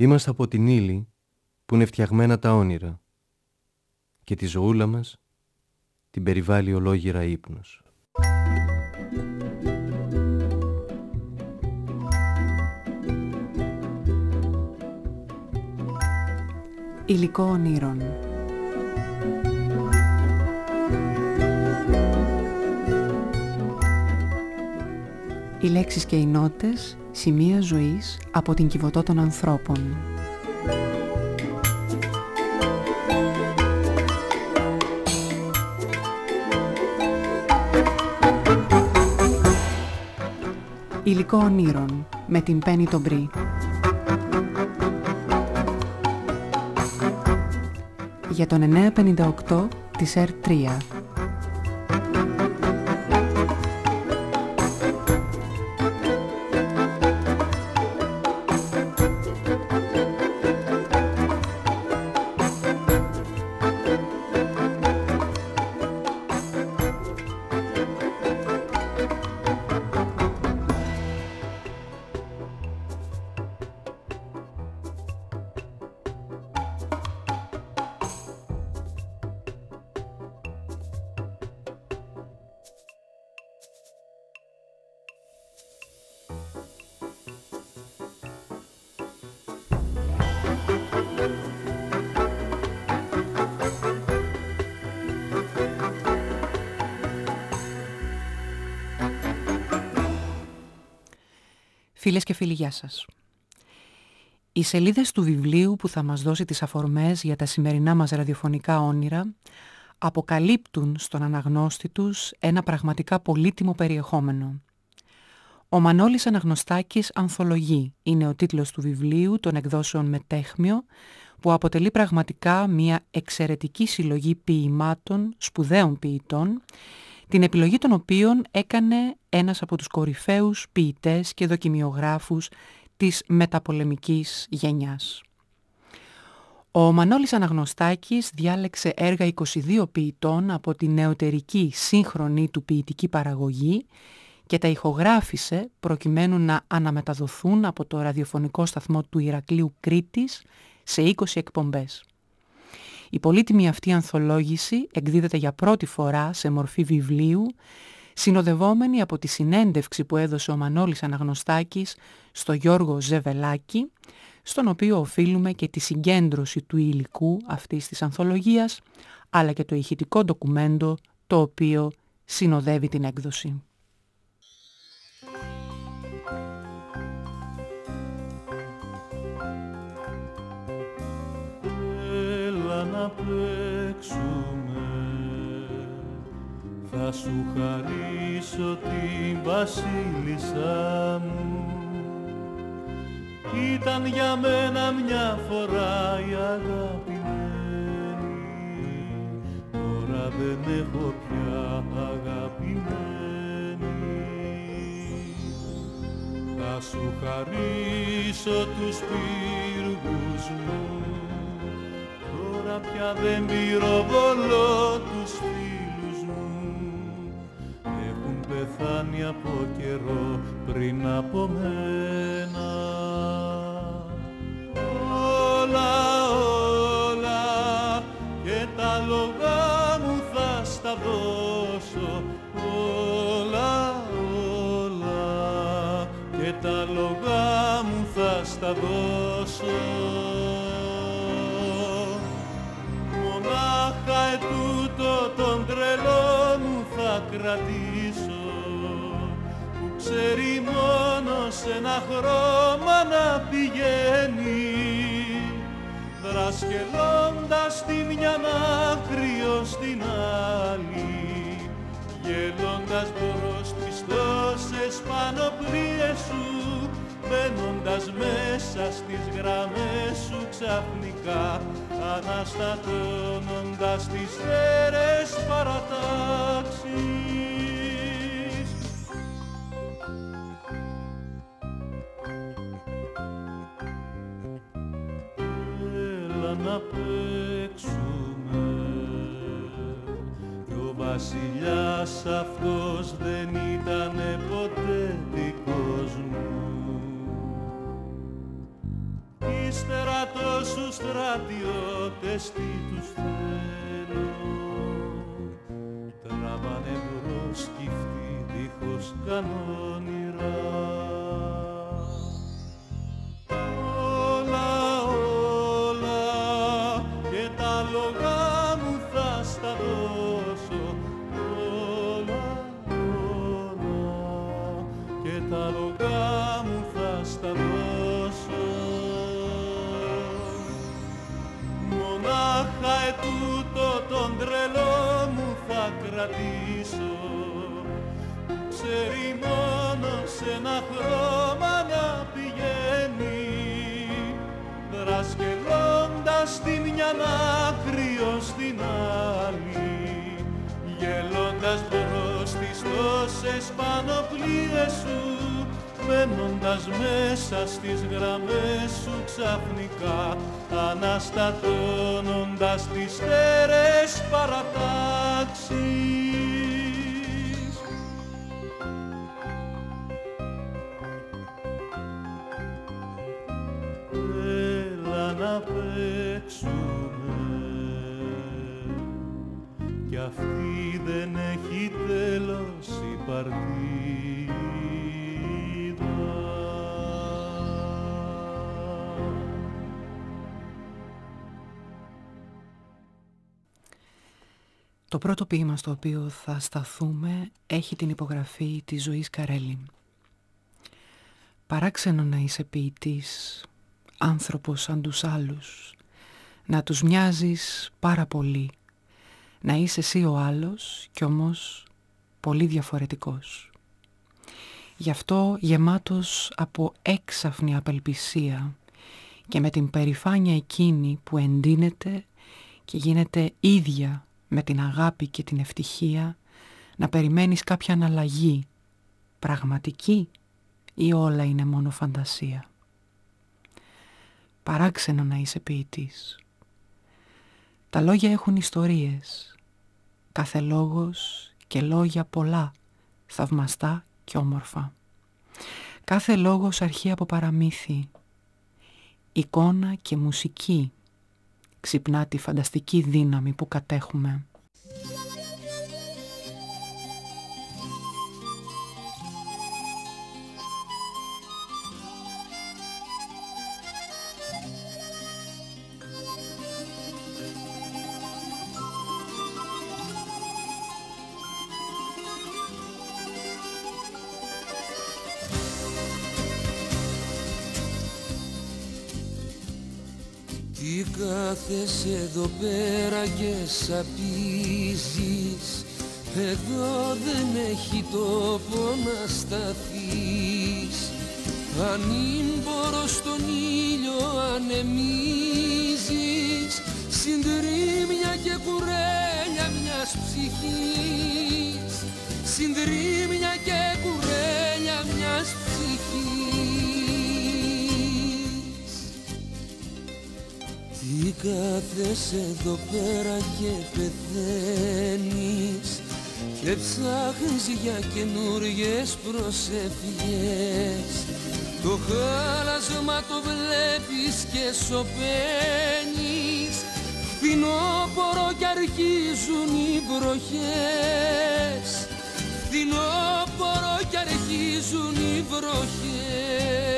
Είμαστε από την ύλη που είναι φτιαγμένα τα όνειρα και τη ζωούλα μας την περιβάλλει ολόγυρα ύπνος. Υλικό ονείρων. Οι λέξεις και οι νότες, σημεία ζωής από την Κιβωτό των ανθρώπων. Υλικό ονείρων με την Πέννη τον Μπρι. Για τον 958 της R3. Φίλες και φίλοι, γεια σας. Οι σελίδες του βιβλίου που θα μας δώσει τις αφορμές για τα σημερινά μας ραδιοφωνικά όνειρα αποκαλύπτουν στον αναγνώστη τους ένα πραγματικά πολύτιμο περιεχόμενο. Ο Μανώλης Αναγνωστάκης «Ανθολογή» είναι ο τίτλος του βιβλίου των εκδόσεων Μετέχμιο, που αποτελεί πραγματικά μια εξαιρετική συλλογή ποιημάτων σπουδαίων ποιητών, την επιλογή των οποίων έκανε ένας από τους κορυφαίους ποιητές και δοκιμιογράφους της μεταπολεμικής γενιάς. Ο Μανώλης Αναγνωστάκης διάλεξε έργα 22 ποιητών από την νεωτερική σύγχρονη του ποιητική παραγωγή και τα ηχογράφησε προκειμένου να αναμεταδοθούν από το ραδιοφωνικό σταθμό του Ηρακλείου Κρήτης σε 20 εκπομπές. Η πολύτιμη αυτή ανθολόγηση εκδίδεται για πρώτη φορά σε μορφή βιβλίου, συνοδευόμενη από τη συνέντευξη που έδωσε ο Μανώλης Αναγνωστάκης στο Γιώργο Ζεβελάκη, στον οποίο οφείλουμε και τη συγκέντρωση του υλικού αυτής της ανθολογίας, αλλά και το ηχητικό ντοκουμέντο το οποίο συνοδεύει την έκδοση. Να παίξουμε, θα σου χαρίσω την βασίλισσά μου. Ήταν για μένα μια φορά η αγαπημένη, τώρα δεν έχω πια αγαπημένη. Θα σου χαρίσω τους πύργους μου, τώρα πια δεν πυροβολώ τους φίλους μου, έχουν πεθάνει από καιρό πριν από μένα. Όλα, όλα και τα λογά μου θα στα δώσω, όλα, όλα και τα λογά μου θα στα δώσω. Μονάχα ετούτο τον τρελό μου θα κρατήσω, που ξέρει μόνο σε ένα χρώμα να πηγαίνει, δρασκελώντας τη μια άκρη ως την άλλη, γελώντας μπορώ στις τόσες πανοπλίες σου, μπαίνοντας μέσα στις γραμμές σου ξαφνικά, αναστατώνοντας τις θέρες παρατάξεις. Έλα να παίξουμε, κι ο βασιλιάς αυτός δεν ήτανε ποτέ δικός μου. Η ύστερα τόσους στρατιώτες τι τους θέλω. Τραβάνε μπρος κι αυτοί δίχως κανόνιρα. Όλα, όλα και τα λογά μου θα στα δώσω. Όλα, όλα και τα λογά μου θα στα δώσω. Μονάχα ετούτο τον τρελό μου θα κρατήσω, ξέρει μόνο σε ένα χρώμα να πηγαίνει, δρασκελώντας τη μια άκρη ως την άλλη, γελώντας μπρος τις τόσες πανοπλίες σου, μπαίνοντας μέσα στις γραμμές σου ξαφνικά, αναστατώνοντας τις στέρες παρατάξεις. Έλα να παίξουμε κι αυτή δεν έχει τέλος η παρτίδα. Το πρώτο ποίημα στο οποίο θα σταθούμε έχει την υπογραφή της Ζωής Καρέλη. Παράξενο να είσαι ποιητής, άνθρωπος σαν τους άλλους, να τους μοιάζεις πάρα πολύ, να είσαι εσύ ο άλλος κι όμως πολύ διαφορετικός. Γι' αυτό γεμάτος από έξαφνη απελπισία και με την περηφάνεια εκείνη που εντείνεται και γίνεται ίδια με την αγάπη και την ευτυχία, να περιμένεις κάποια αναλλαγή, πραγματική ή όλα είναι μόνο φαντασία. Παράξενο να είσαι ποιητής. Τα λόγια έχουν ιστορίες, κάθε λόγος και λόγια πολλά, θαυμαστά και όμορφα. Κάθε λόγος αρχεί από παραμύθι, εικόνα και μουσική ξυπνά τη φανταστική δύναμη που κατέχουμε. Τι κάθεσαι εδώ πέρα και σαπίζεις, εδώ δεν έχει τόπο να σταθείς. Ανήμπορο στον ήλιο ανεμίζεις, συντρίμμια και κουρέλια μιας ψυχής, συντρίμμια και κουρέλια μιας ψυχής. Τι κάθεσαι εδώ πέρα και πεθαίνεις και ψάχνεις για καινούριες προσευχές. Το χάλασμα το βλέπεις και σωπαίνεις, φθινόπορο κι αρχίζουν οι βροχές, φθινόπορο κι αρχίζουν οι βροχές.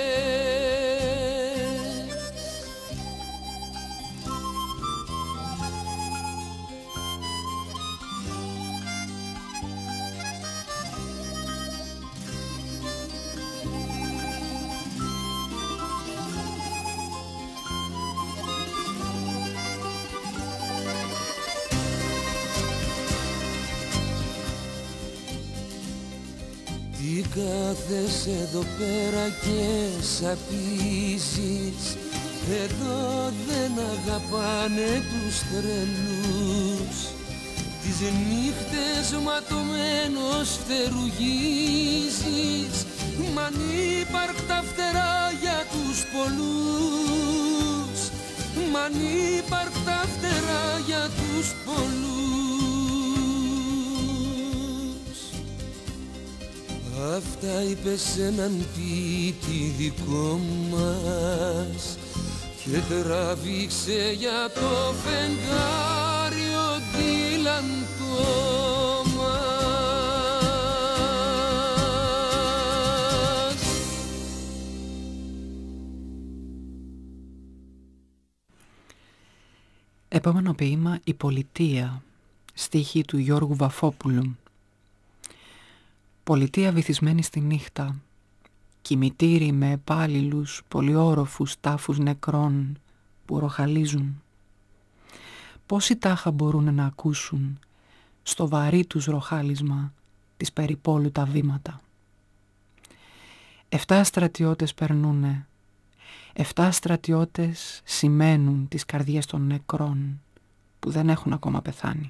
Τι κάθεσαι εδώ πέρα και σαπίζεις, εδώ δεν αγαπάνε τους τρελούς. Τις νύχτες ματωμένος φτερουγίζεις, μ' ανύπαρκτα φτερά για τους πολλούς, μ' ανύπαρκτα φτερά για τους πολλούς. Αυτά είπε σ' έναν ποιητή δικό μας κι και τραβήξε για το φεγγάρι ο Ντίλαν Τόμας. Επόμενο ποίημα «Η Πολιτεία», στίχη του Γιώργου Βαφόπουλου. Πολιτεία βυθισμένη στη νύχτα, κημητήρι με επάλληλους πολυόροφους τάφους νεκρών που ροχαλίζουν. Πόσοι τάχα μπορούν να ακούσουν στο βαρύ τους ροχάλισμα της περιπόλου τα βήματα. 7 στρατιώτες περνούνε, 7 στρατιώτες σημαίνουν τις καρδιές των νεκρών που δεν έχουν ακόμα πεθάνει.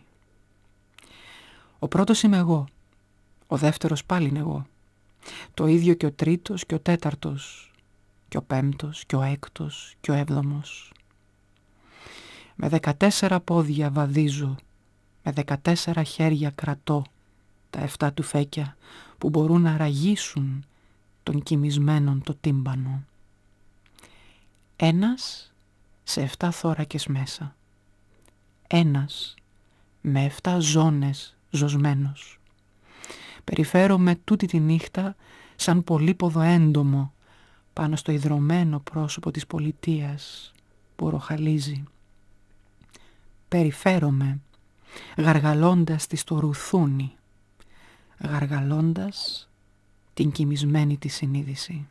Ο πρώτος είμαι εγώ, ο δεύτερος πάλι είναι εγώ, το ίδιο και ο τρίτος και ο τέταρτος και ο πέμπτος και ο έκτος και ο έβδομος. Με 14 πόδια βαδίζω, με 14 χέρια κρατώ τα 7 τουφέκια που μπορούν να ραγίσουν των κοιμισμένων το τύμπανο. Ένας σε 7 θώρακες μέσα, ένας με 7 ζώνες ζωσμένος. Περιφέρομαι τούτη τη νύχτα σαν πολύποδο έντομο πάνω στο ιδρωμένο πρόσωπο της πολιτείας που ροχαλίζει. Περιφέρομαι γαργαλώντας τη στο ρουθούνι, γαργαλώντας την κοιμισμένη τη συνείδηση.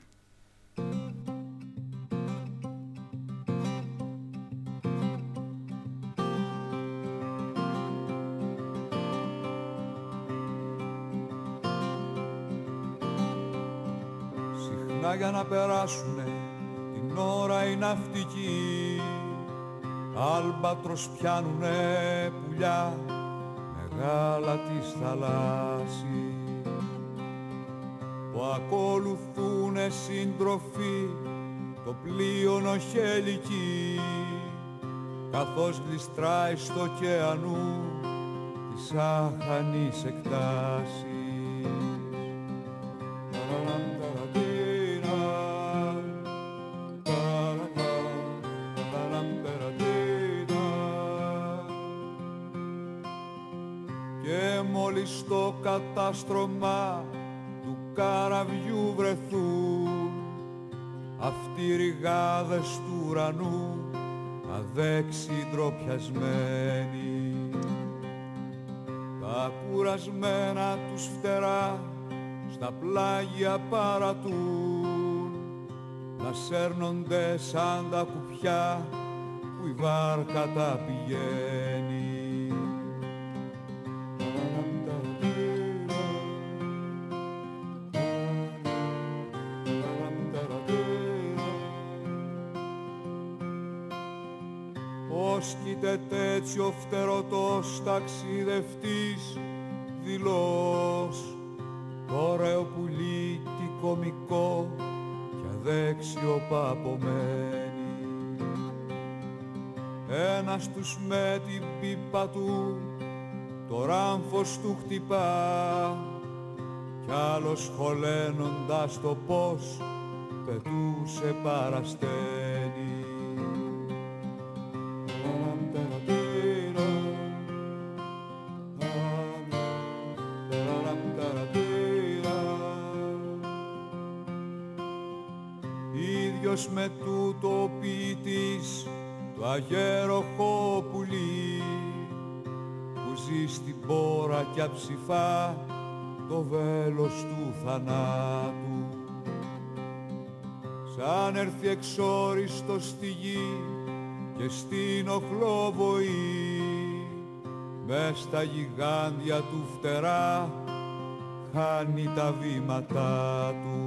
Για να περάσουνε την ώρα οι ναυτικοί, άλμπατρος πιάνουνε πουλιά μεγάλα της θαλάσσης, που ακολουθούνε σύντροφοι το πλοίο νοχελική, καθώς γλιστράει στο ωκεανού της άχανης εκτάσης. Στο κατάστρωμα του καραβιού βρεθούν αυτοί οι ρηγάδες του ουρανού αδέξι ντροπιασμένοι, τα κουρασμένα τους φτερά στα πλάγια παρατούν, να σέρνονται σαν τα κουπιά που η βάρκα τα πηγαίνει. Σκείται έτσι ο φτερωτός ταξιδευτής δηλός, ωραίο πουλί τι κομικό κι αδέξιο παπομένη. Ένας τους με την πίπα του το ράμφος του χτυπά, κι άλλος χωλένοντας το πώς πετούσε παρασταίνει. Με τούτο ποιητής το αγέροχο πουλί που ζει στην πόρα κι αψηφά το βέλος του θανάτου, σαν έρθει εξόριστο στη γη και στην οχλοβοή, μες στα γιγάντια του φτερά χάνει τα βήματά του.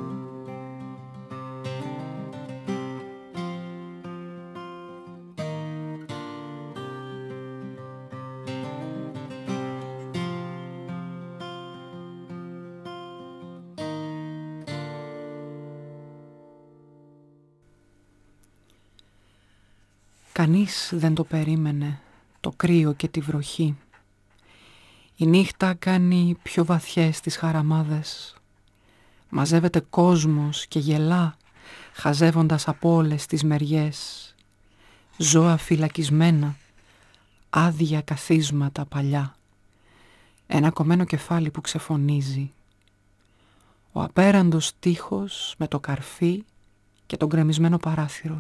Κανείς δεν το περίμενε, το κρύο και τη βροχή. Η νύχτα κάνει πιο βαθιές τις χαραμάδες. Μαζεύεται κόσμος και γελά, χαζεύοντας από όλες τις μεριές ζώα φυλακισμένα, άδεια καθίσματα παλιά, ένα κομμένο κεφάλι που ξεφωνίζει, ο απέραντος τείχος με το καρφί και τον γκρεμισμένο παράθυρο.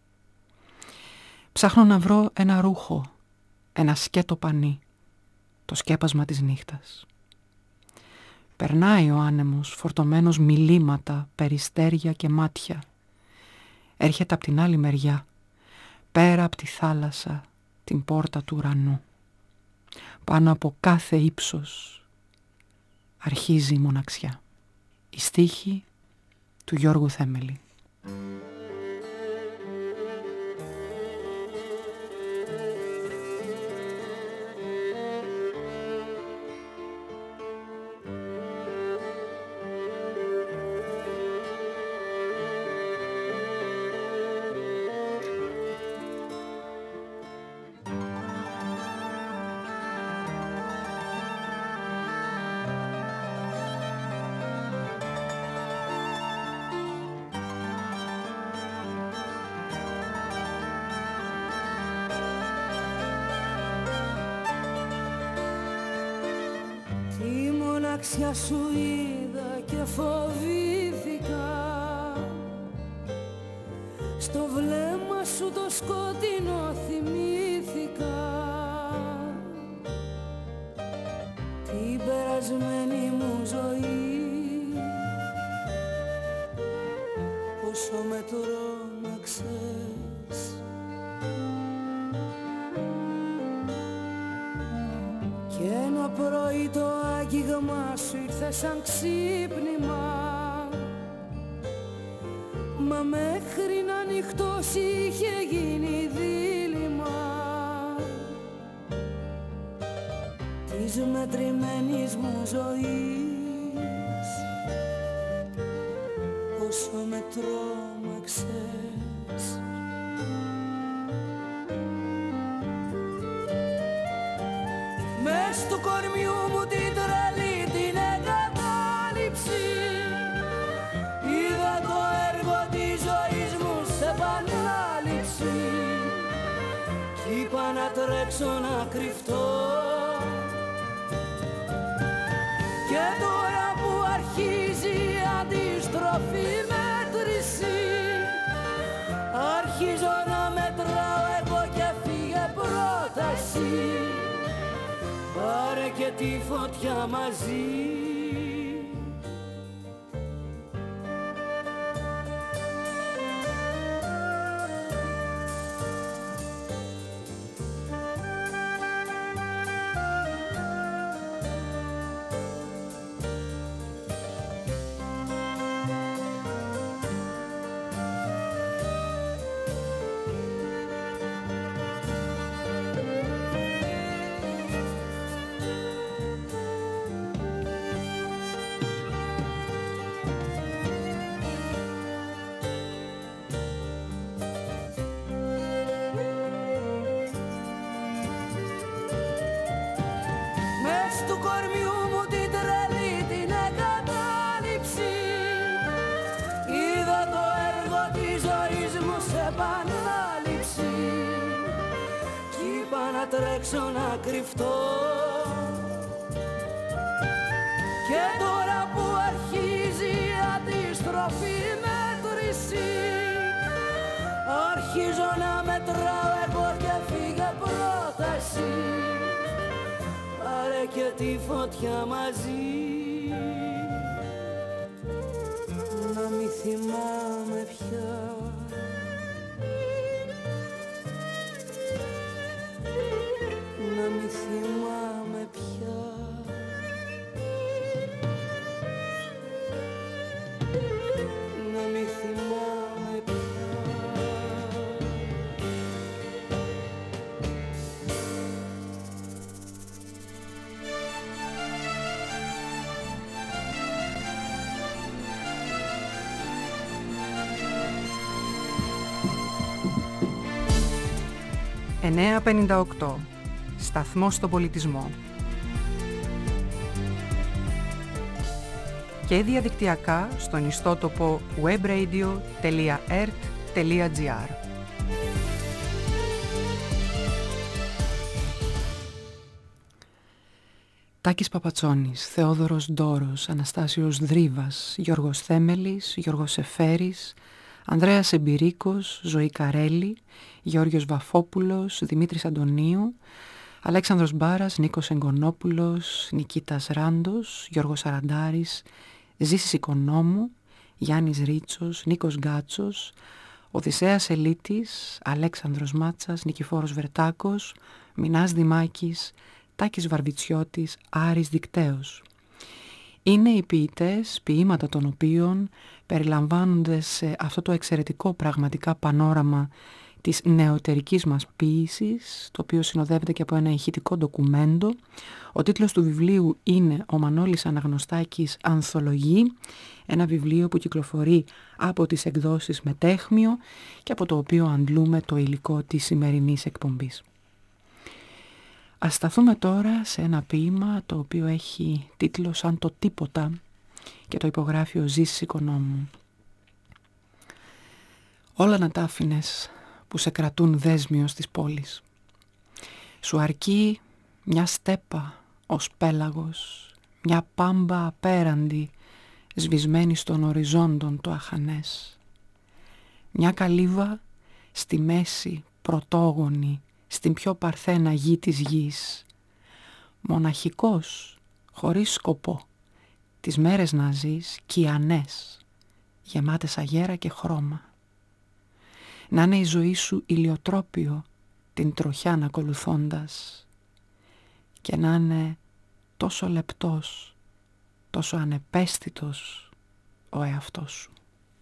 Ψάχνω να βρω ένα ρούχο, ένα σκέτο πανί, το σκέπασμα της νύχτας. Περνάει ο άνεμος φορτωμένος μιλήματα, περιστέρια και μάτια. Έρχεται απ' την άλλη μεριά, πέρα απ' τη θάλασσα, την πόρτα του ουρανού. Πάνω από κάθε ύψος αρχίζει η μοναξιά. Η στίχη του Γιώργου Θέμελη. Μοναξιά σου είδα και φοβήθηκα, στο βλέμμα σου το σκοτεινό θυμήθηκα, την περασμένη μου ζωή, πόσο με τρόμαξες. Κι ένα πρωί το άγγιγμα σου ήρθε σαν ξύπνημα, μα μέχρι να νυχτώσει είχε γίνει δίλημμα της μετρημένης μου ζωής, όσο με τρόμαξες. Μες του κορμιού μου την τρελή την εγκατάλειψη, είδα το έργο της ζωής μου σε επανάληψη, κι είπα να τρέξω να κρυφτώ. Και τώρα που αρχίζει η αντίστροφη μέτρηση, αρχίζω να μετράω εγώ και φύγε πρόταση, πάρε και τη φωτιά μαζί. Του κορμιού μου την τρελή την εγκατάλειψη, είδα το έργο της ζωής μου σε επανάληψη, κι είπα να τρέξω να κρυφτώ. Και τώρα που αρχίζει η αντίστροφη μέτρηση, αρχίζω να μετράω εγώ και φύγε πρόταση, πάρε και τη φωτιά μαζί. Να μη θυμάμαι πια, να μη θυμάμαι πια, να μη θυμάμαι πια. «958. Σταθμός στον πολιτισμό». Και διαδικτυακά στον ιστότοπο webradio.ert.gr. Τάκης Παπατσόνης, Θεόδωρος Ντόρος, Αναστάσιος Δρύβας, Γιώργος Θέμελης, Γιώργος Σεφέρης, Ανδρέας Εμπειρίκος, Ζωή Καρέλη, Γεώργιος Βαφόπουλος, Δημήτρης Αντωνίου, Αλέξανδρος Μπάρας, Νίκος Εγκονόπουλος, Νικήτας Ράντος, Γιώργος Σαραντάρης, Ζήσης Οικονόμου, Γιάννης Ρίτσος, Νίκος Γκάτσος, Οδυσσέας Ελίτης, Αλέξανδρος Μάτσας, Νικηφόρος Βερτάκος, Μινάς Δημάκης, Τάκης Βαρβιτσιώτης, Άρης Δικταίος. Είναι οι ποιητές, ποίηματα των οποίων περιλαμβάνονται σε αυτό το εξαιρετικό πραγματικά πανόραμα της νεωτερικής μας ποίησης, το οποίο συνοδεύεται και από ένα ηχητικό ντοκουμέντο. Ο τίτλος του βιβλίου είναι «Ο Μανώλης Αναγνωστάκης Ανθολογή», ένα βιβλίο που κυκλοφορεί από τις εκδόσεις Μετέχμιο και από το οποίο αντλούμε το υλικό της σημερινής εκπομπής. Ας σταθούμε τώρα σε ένα ποίημα το οποίο έχει τίτλο «Σαν το τίποτα» και το υπογράφει ο Ζήσης Οικονόμου. Όλα να τα άφηνες που σε κρατούν δέσμιο της πόλης. Σου αρκεί μια στέπα ως πέλαγος, μια πάμπα απέραντη σβησμένη στον οριζόντον το αχανές. Μια καλύβα στη μέση πρωτόγονη στην πιο παρθένα γη της γης. Μοναχικός, χωρίς σκοπό, τις μέρες να ζεις κιανές, γεμάτες αγέρα και χρώμα. Να είναι η ζωή σου ηλιοτρόπιο την τροχιά να ακολουθώντας και να είναι τόσο λεπτός, τόσο ανεπαίσθητος ο εαυτός σου.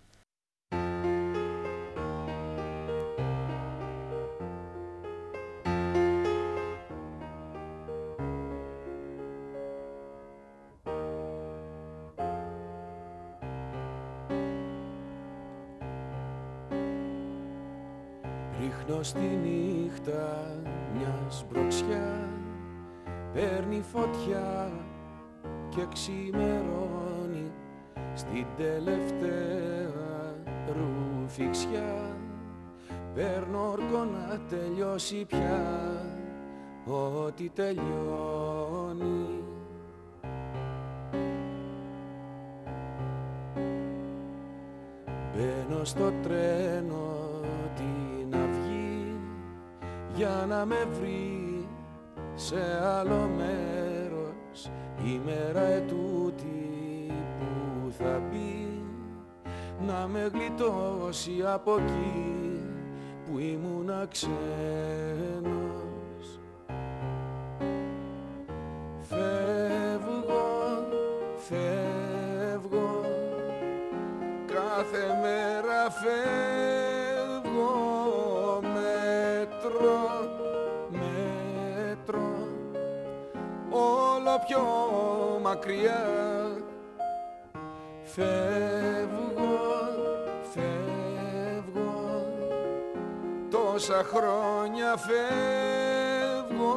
Ρίχνω στη νύχτα μια μπροξιά, παίρνει φωτιά και ξημερώνει στην τελευταία ρουφιξιά. Παίρνω όρκο να τελειώσει πια ό,τι τελειώνει. Μπαίνω στο τρένο για να με βρει σε άλλο μέρος η μέρα ετούτη που θα μπει, να με γλιτώσει από εκεί που ήμουνα ξένος. Φεύγω, φεύγω, κάθε μέρα φεύγω, μέτρο, όλο πιο μακριά. Φεύγω, φεύγω, τόσα χρόνια φεύγω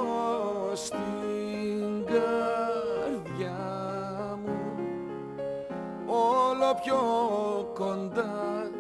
στην καρδιά μου, όλο πιο κοντά.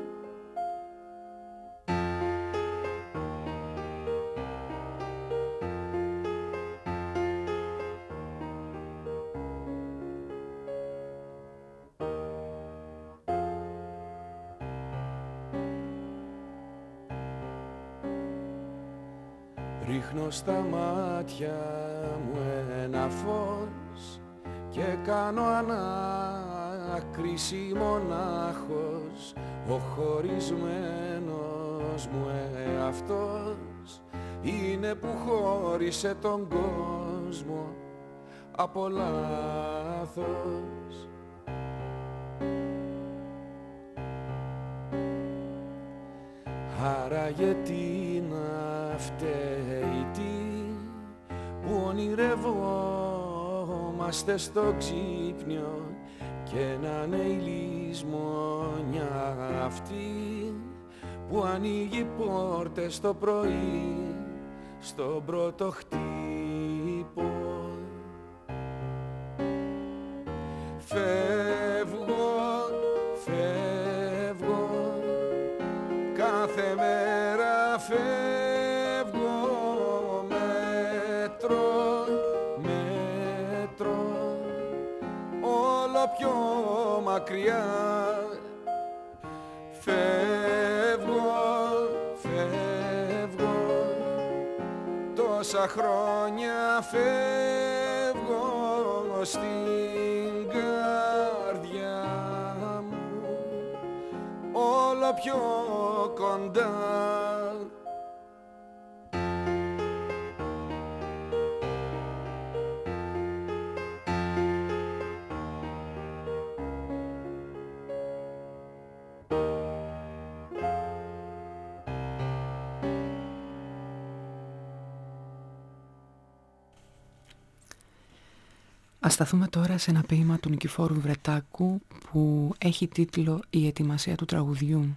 Ρίχνω στα μάτια μου ένα φως και κάνω ανάκριση μονάχος, ο χωρισμένος μου εαυτός είναι που χώρισε τον κόσμο από λάθος. Άραγε τι να φταίει, τι που ονειρευόμαστε στο ξύπνιο και να είναι η λησμονιά αυτή που ανοίγει πόρτες το πρωί στον πρώτο χτύπο. Φεύγω, φεύγω, κάθε μέρα φεύγω, μέτρο, μέτρο, μακριά. Φεύγω, φεύγω, τόσα χρόνια φεύγω στην καρδιά μου, όλο πιο κοντά. Ας σταθούμε τώρα σε ένα ποίημα του Νικηφόρου Βρετάκου που έχει τίτλο «Η ετοιμασία του τραγουδιού».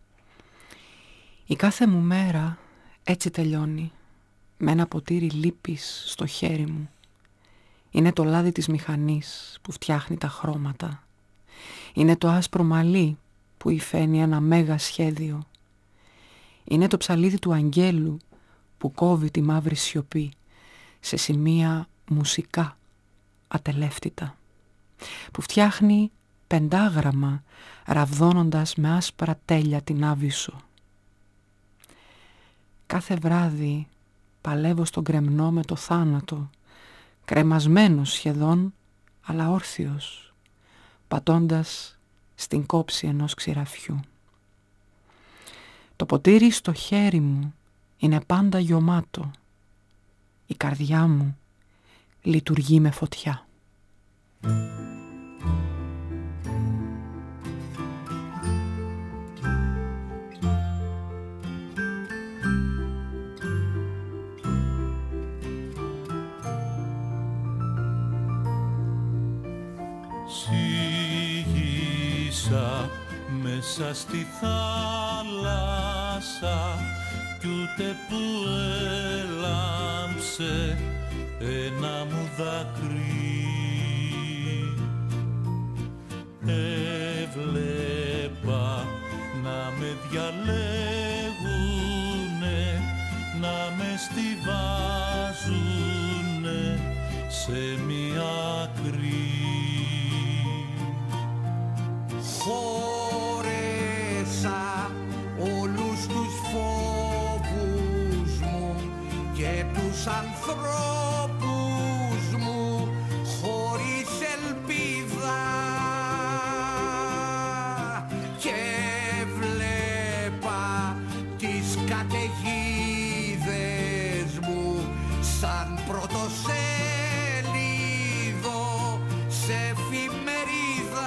Η κάθε μου μέρα έτσι τελειώνει, με ένα ποτήρι λύπης στο χέρι μου. Είναι το λάδι της μηχανής που φτιάχνει τα χρώματα. Είναι το άσπρο μαλλί που υφαίνει ένα μέγα σχέδιο. Είναι το ψαλίδι του αγγέλου που κόβει τη μαύρη σιωπή σε σημεία μουσικά ατελεύτητα, που φτιάχνει πεντάγραμμα ραβδώνοντας με άσπρα τέλεια την άβυσσο. Κάθε βράδυ παλεύω στον κρεμνό με το θάνατο, κρεμασμένος σχεδόν, αλλά όρθιος, πατώντας στην κόψη ενός ξηραφιού. Το ποτήρι στο χέρι μου είναι πάντα γιωμάτο. Η καρδιά μου λειτουργεί με φωτιά. Σίγησα μέσα στη θάλασσα κι ούτε που έλαμψε ένα μου δάκρυ. Έβλεπα να με διαλέγουνε, να με στιβάζουνε σε μια άκρη. Χώρεσα όλους τους φόβους μου και τους ανθρώπους μου χωρίς ελπίδα και βλέπα τις καταιγίδες μου σαν πρωτοσέλιδο σε εφημερίδα.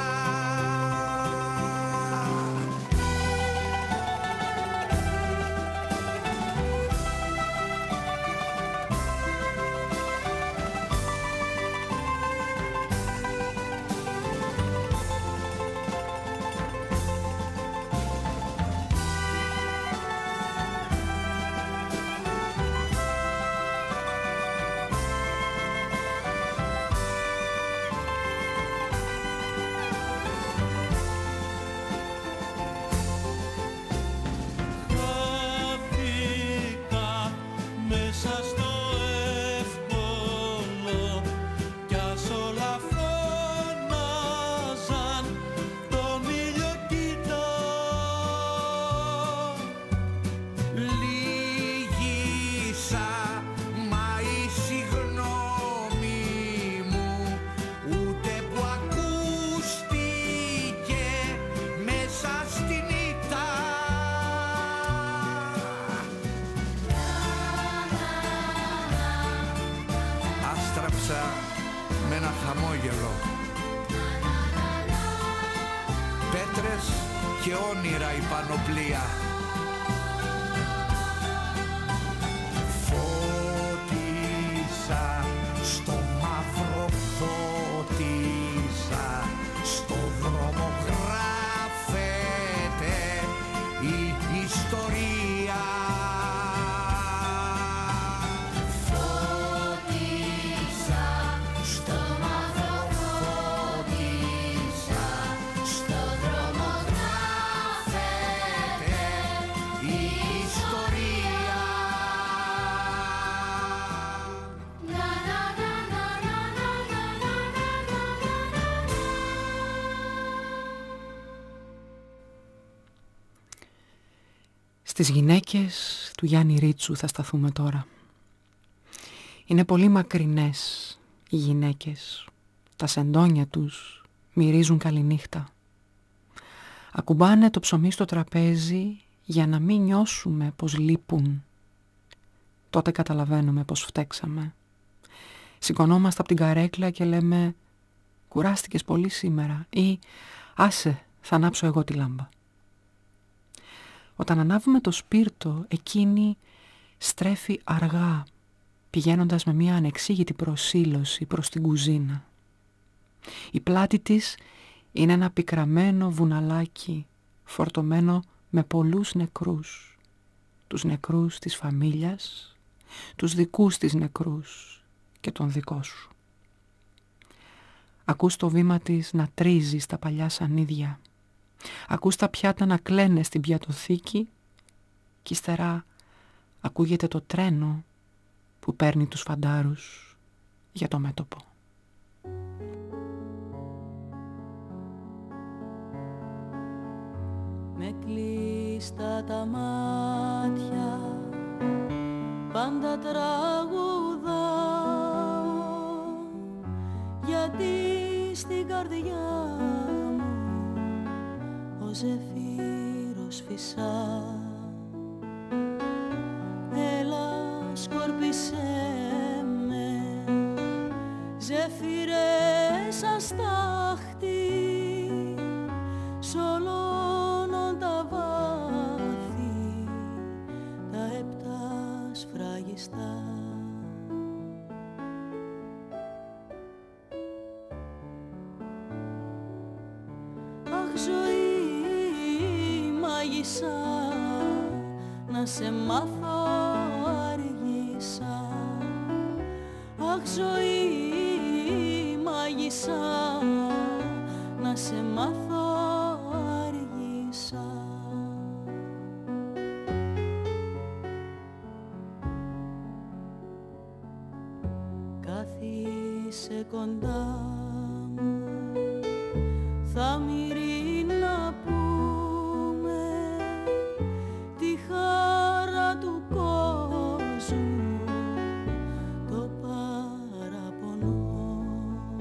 Με ένα χαμόγελο πέτρες και όνειρα η πανοπλία. Φώτισα στο μαύρο, φώτισα στο δρόμο, γράφεται η ιστορία. Στις γυναίκες του Γιάννη Ρίτσου θα σταθούμε τώρα. Είναι πολύ μακρινές οι γυναίκες. Τα σεντόνια τους μυρίζουν καληνύχτα. Ακουμπάνε το ψωμί στο τραπέζι για να μην νιώσουμε πως λείπουν. Τότε καταλαβαίνουμε πως φταίξαμε. Σηκωνόμαστε από την καρέκλα και λέμε «Κουράστηκες πολύ σήμερα» ή «Άσε, θα ανάψω εγώ τη λάμπα». Όταν ανάβουμε το σπίρτο, εκείνη στρέφει αργά, πηγαίνοντας με μια ανεξήγητη προσήλωση προς την κουζίνα. Η πλάτη της είναι ένα πικραμένο βουναλάκι, φορτωμένο με πολλούς νεκρούς. Τους νεκρούς της φαμίλιας, τους δικούς της νεκρούς και τον δικό σου. Ακούς το βήμα της να τρίζει στα παλιά σανίδια. Ακούς τα πιάτα να κλαίνε στην πιατοθήκη και ύστερα ακούγεται το τρένο που παίρνει τους φαντάρους για το μέτωπο. Με κλειστά τα μάτια πάντα τραγουδάω, γιατί στην καρδιά μου ο ζεφύρος φυσά. Έλα σκόρπισέ με, ζεφύρε σαν στάχτη, σ' όλων τα βάθη, τα επτά σφραγιστά. Αχ ζωή μάγισσα, να σε μάθω αργήσα. Αχ ζωή μάγισσα, να σε μάθω αργήσα. Κάθισε κοντά μου, θα μυρί να πούμε τη χαρά του κόσμου, το παραπονό.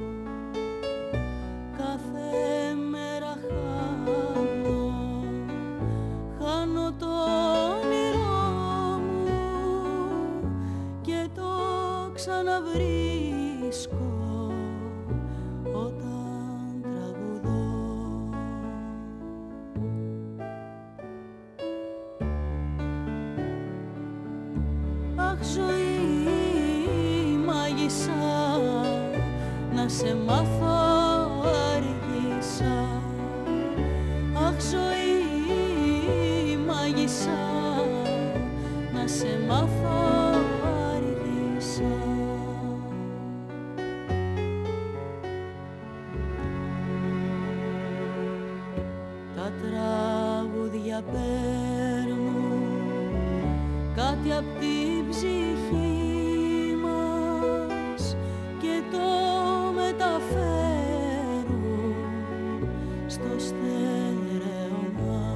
Κάθε μέρα χάνω το όνειρό μου και το ξαναβρίσκω όταν τραγουδώ. Αχ ζωή μάγισσα, να σε μάθω αργήσα. Αχ ζωή μάγισσα, να σε μάθω αργήσα. Τα τραγούδια παίρνουν κάτι απ' την ψυχή μας και το μεταφέρουν στο στερεωμά,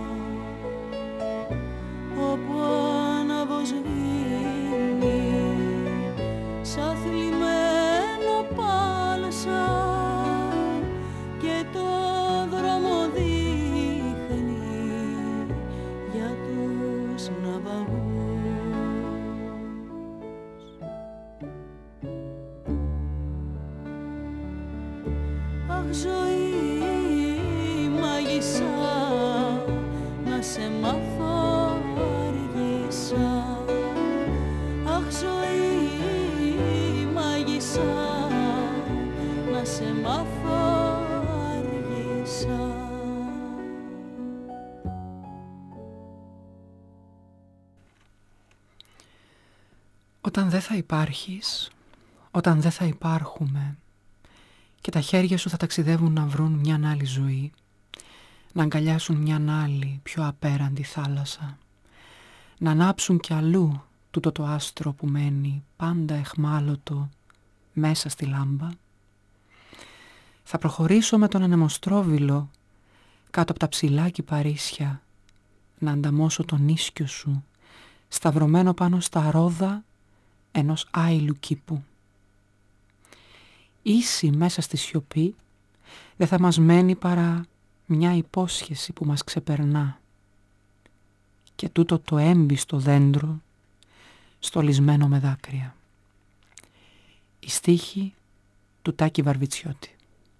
όπου αναβοσβήνει σαν θλιμμένο πάλσα και το δρόμο δείχνει για τους ναυαγούς. Αχ ζωή μάγισσα, να σε μάθω αργήσα. Αχ ζωή μάγισσα, να σε μάθω αργήσα. Όταν δεν θα υπάρχεις, όταν δεν θα υπάρχουμε και τα χέρια σου θα ταξιδεύουν να βρουν μιαν άλλη ζωή, να αγκαλιάσουν μιαν άλλη πιο απέραντη θάλασσα, να ανάψουν κι αλλού τούτο το άστρο που μένει πάντα αιχμάλωτο μέσα στη λάμπα, θα προχωρήσω με τον ανεμοστρόβιλο κάτω από τα ψηλά κυπαρίσια, να ανταμώσω τον ίσκιο σου, σταυρωμένο πάνω στα ρόδα ενός άειλου κήπου. Ίση μέσα στη σιωπή δεν θα μας μένει παρά μια υπόσχεση που μας ξεπερνά και τούτο το έμπιστο δέντρο στολισμένο με δάκρυα. Η στίχη του Τάκη Βαρβιτσιώτη.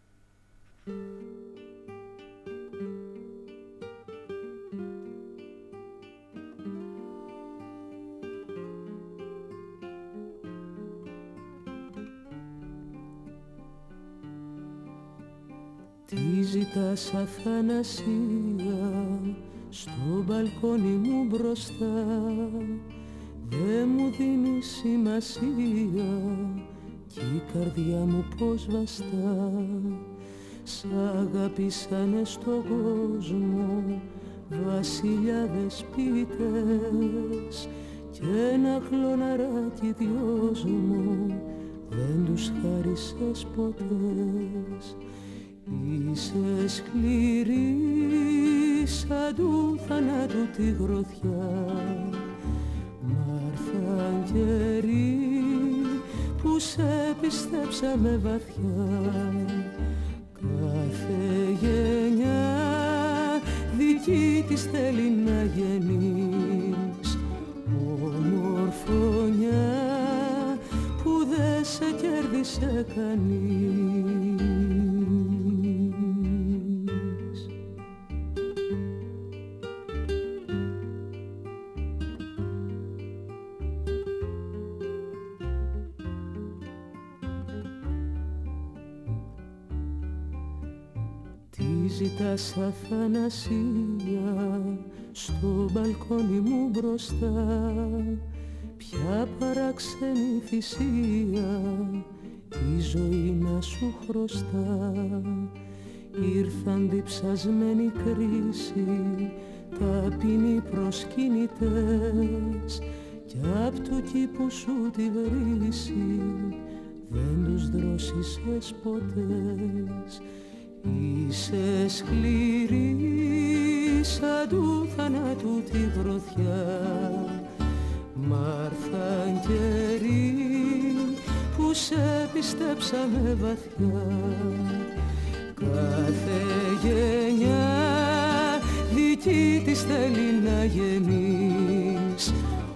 Τι ζητάς Αθανασία στο μπαλκόνι μου μπροστά, δε μου δίνει σημασία κι η καρδιά μου πως βαστά. Σ' αγάπησανε στον κόσμο βασιλιάδες ποιητές κι ένα χλωναράκι δυος μου δεν τους χάρισες ποτέ. Είσαι σκληρή σαν του θανάτου τη γροθιά, μ' καιροί που σε πιστέψαμε βαθιά. Κάθε γενιά δική της θέλει να γεννείς ομορφωνιά που δεν σε κέρδισε κανείς. Ζητάς Αθανασία στο μπαλκόνι μου μπροστά, ποια παράξενη θυσία η ζωή να σου χρωστά. Ήρθαν διψασμένη κρίση ταπεινοί προσκυνητές κι απ' του κήπου σου τη βρύση δεν τους δρόσισες ποτέ. Είσαι σκληρή σαν του θανάτου τη γροθιά, μ' άρθαν καιροί που σε πιστέψαμε βαθιά. Κάθε γενιά δική της θέλει να γεννείς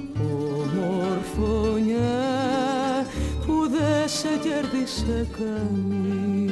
ομορφωνιά που δεν σε κέρδισε κανείς.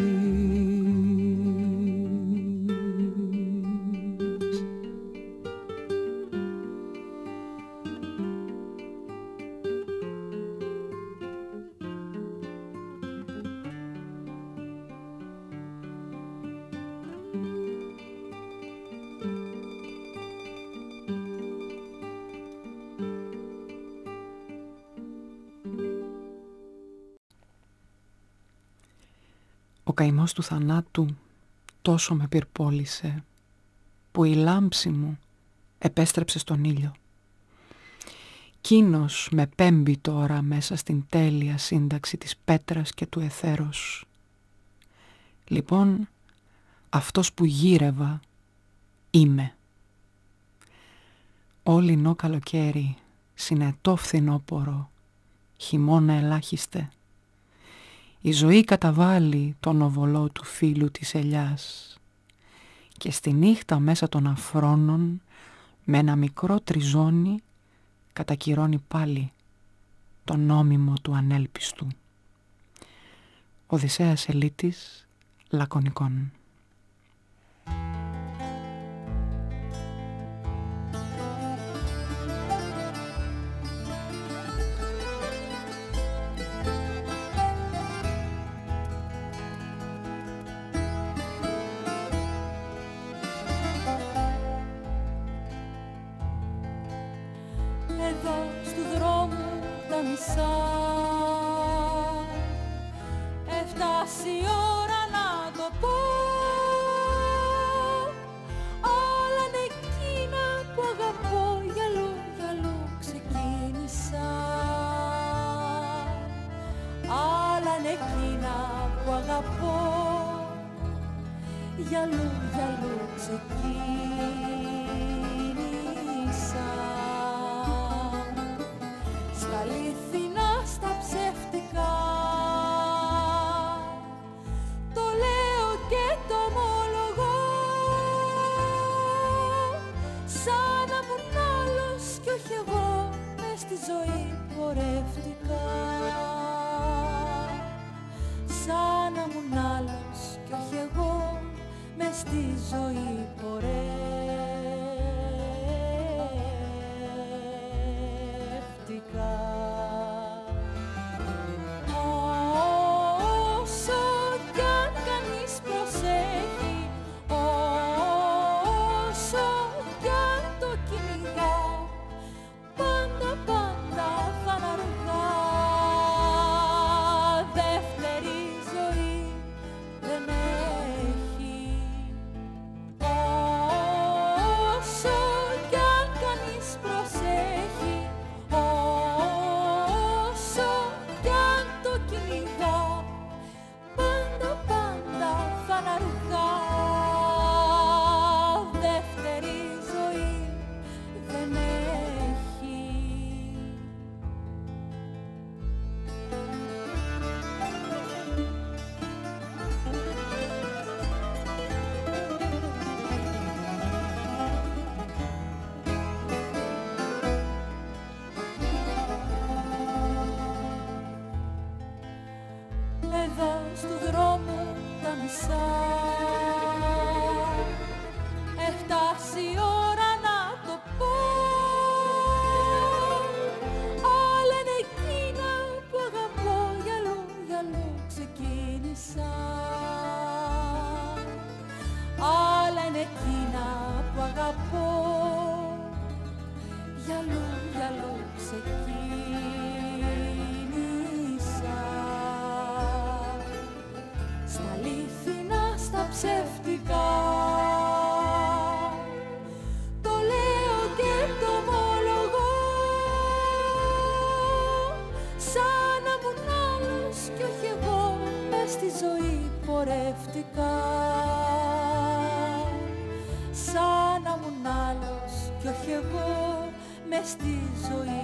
Ο καημός του θανάτου τόσο με πυρπόλησε που η λάμψη μου επέστρεψε στον ήλιο. Κείνος με πέμπει τώρα μέσα στην τέλεια σύνταξη της πέτρας και του αιθέρος. Λοιπόν, αυτός που γύρευα είμαι. Όλινο καλοκαίρι, συνετό φθινόπορο, χειμώνα ελάχιστε. Η ζωή καταβάλει τον οβολό του φύλου της ελιάς και στη νύχτα μέσα των αφρόνων με ένα μικρό τριζόνι κατακυρώνει πάλι το νόμιμο του ανέλπιστου. Οδυσσέας Ελίτης, Λακωνικών. Έφτασε η ώρα να το πω. Όλα είναι εκείνα που αγαπώ, γυαλό, γυαλό ξεκίνησα. Όλα είναι εκείνα που αγαπώ, γυαλό, γυαλό ξεκίνησα. αλλού για αλλού ξεκίνησα, στα αλήθινα, στα ψεύτικα. Το λέω και το ομολογώ, σαν να ήμουν άλλος κι όχι εγώ, μες στη ζωή πορεύτηκα. Σαν να ήμουν άλλος κι όχι εγώ, μες στη ζωή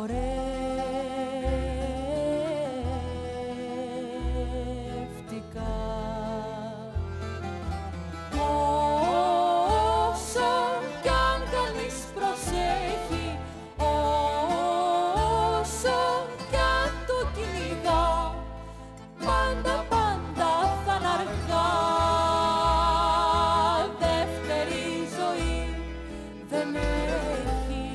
πορεύτηκα. Όσο κι αν κανείς προσέχει, όσο κι αν το κυνηγά, πάντα πάντα θα είναι αργά. Δεύτερη ζωή δεν έχει.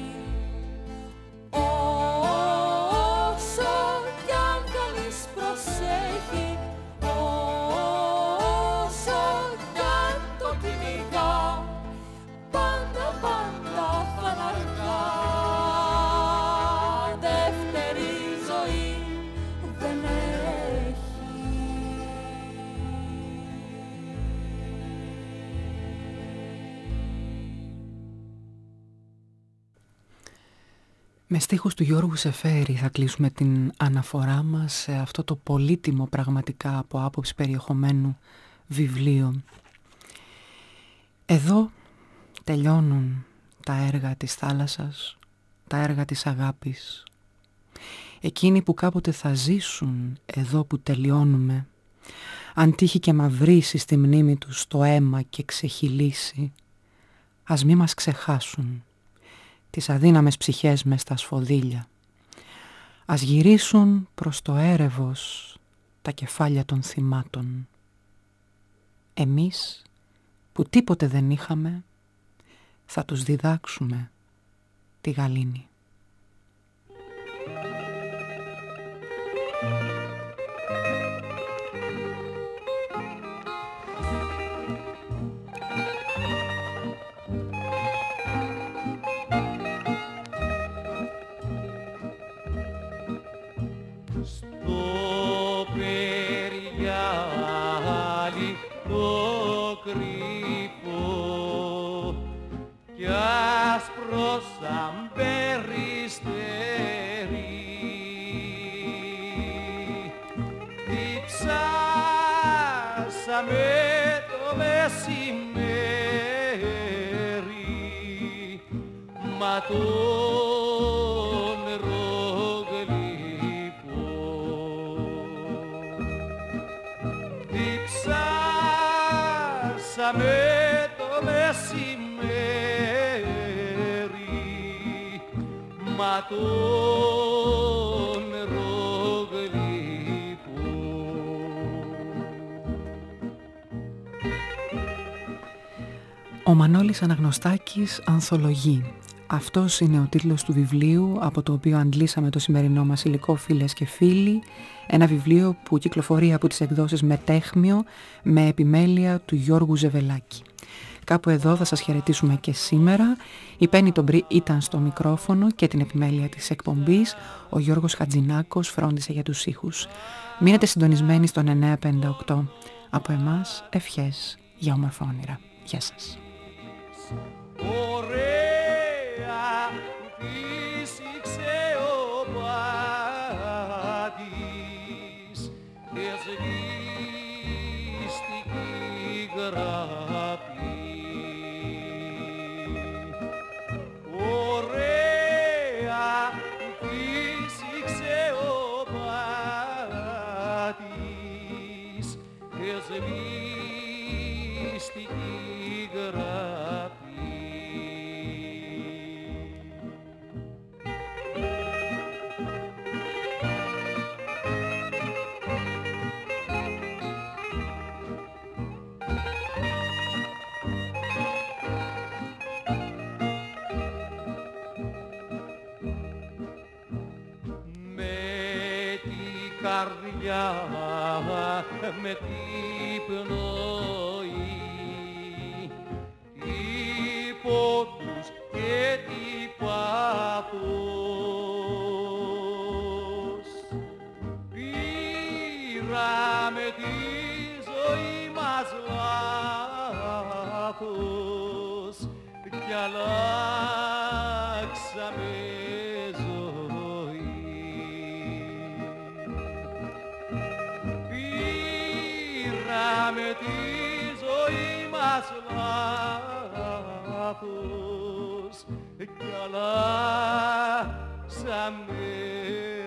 Όσο κι αν κανείς προσέχει, όσο κι αν το κυνηγά, πάντα πάντα θα είναι αργά. Δεύτερη ζωή δεν έχει. Με στίχους του Γιώργου Σεφέρη θα κλείσουμε την αναφορά μας σε αυτό το πολύτιμο πραγματικά από άποψη περιεχομένου βιβλίο. Εδώ τελειώνουν τα έργα της θάλασσας, τα έργα της αγάπης. Εκείνοι που κάποτε θα ζήσουν εδώ που τελειώνουμε, αν τύχει και μαυρίσει στη μνήμη τους το αίμα και ξεχυλήσει, ας μη μας ξεχάσουν τις αδύναμες ψυχές μες στα σφοδίλια. Ας γυρίσουν προς το έρευος τα κεφάλια των θυμάτων. Εμείς που τίποτε δεν είχαμε, θα τους διδάξουμε τη γαλήνη. Σαν περιστερί διψάσαμε το μεσημέρι, μα τον ρογλίπο διψάσαμε το μεσημέρι, μα τον ρογλίπο. Ο Μανώλης Αναγνωστάκης, Ανθολογή. Αυτός είναι ο τίτλος του βιβλίου από το οποίο αντλήσαμε το σημερινό μας υλικό, φίλες και φίλοι. Ένα βιβλίο που κυκλοφορεί από τις εκδόσεις Μετέχμιο με επιμέλεια του Γιώργου Ζεβελάκη. Κάπου εδώ θα σας χαιρετήσουμε και σήμερα. Η Πέννη Τομπρή ήταν στο μικρόφωνο και την επιμέλεια της εκπομπής. Ο Γιώργος Χατζηνάκος φρόντισε για τους ήχους. Μείνετε συντονισμένοι στον 958. Από εμάς, ευχές για όμορφα όνειρα. Γεια σας. Ωραία φύσηξε ο πάτης και σβήστηκε γραπή. Ωραία φύσηξε ο πάτης και σβήστηκε γραπή. Καρδιά με την πνοή, οι πόντους και την Πήραμε τη ζωή μας λάθος κι αλλάξαμε ζωή. Πήραμε τη ζωή μας λάθος κι αλλάξαμε